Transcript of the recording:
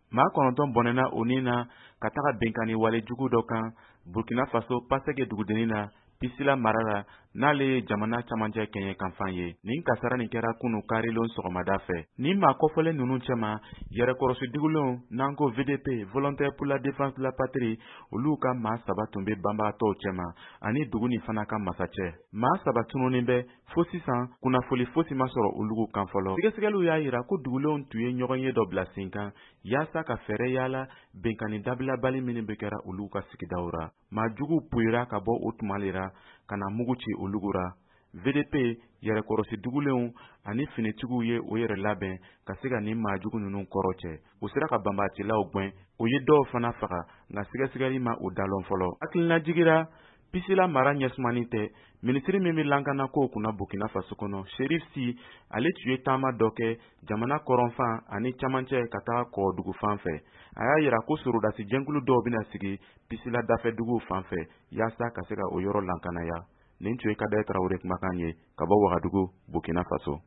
maa 9 bɔnɛna o nin na ka taga bɛnkanni wale jugu dɔ kan Burkina Faso Paseke dugudenni na Pisila mara la n'ale ye jamana camancɛ kɛɲɛ kanfan ye. Nin kasara nin kɛra kunu karilon sɔgɔmada fɛ. Nin maa kɔfɔlen ninnu cɛma yɛrɛkɔrɔsidugulenw n'an ko VDP Volontaire pour la Défense de la Patrie olu ka maa 3 tun bɛ banbaatɔw cɛma ani dugu nin fana ka masacɛ. Maa 3 tununnen bɛ fo sisan kunnafoli fosi ma sɔrɔ olu kan fɔlɔ. Sɛgɛsɛgɛliw y'a yira ko dugulenw tun ye ɲɔgɔn ye dɔ bila sen kan yaasa ka fɛɛrɛ yaala bɛnkanni dabilabali minnu bɛ kɛra olu ka sigidaw ra. Maa jugu puyira ka bɔ o tuma le ra ka na mugu ci olugu ra. VDP yɛrɛkɔrɔsi dugulenw ani finitigiw ye o yɛrɛ labɛn ka se ka nin maajugu ninnu kɔrɔ cɛ. U sera ka banbaatilaw gwɛn, u ye dɔw fana faga nka sɛgɛsɛgɛli ma o dalon fɔlɔ. Hakilina jigira Pisila mara ɲɛsumani tɛ minisiri min bɛ lankana kow kunna Burkina Faso kɔnɔ Cherif Sy ale tun ye taama dɔ kɛ jamana kɔrɔnfan ani camancɛ ka taga kɔdugu fan fɛ. A y'a yira ko sorodasi jɛnkulu dɔw bɛna sigi Pisila dafɛduguw fan fɛ yaasa ka se ka o yɔrɔ lankanaya. Nin tun ye Kadaye Tarawele kumakan ye ka bɔ Wagadugu, Burkina Faso.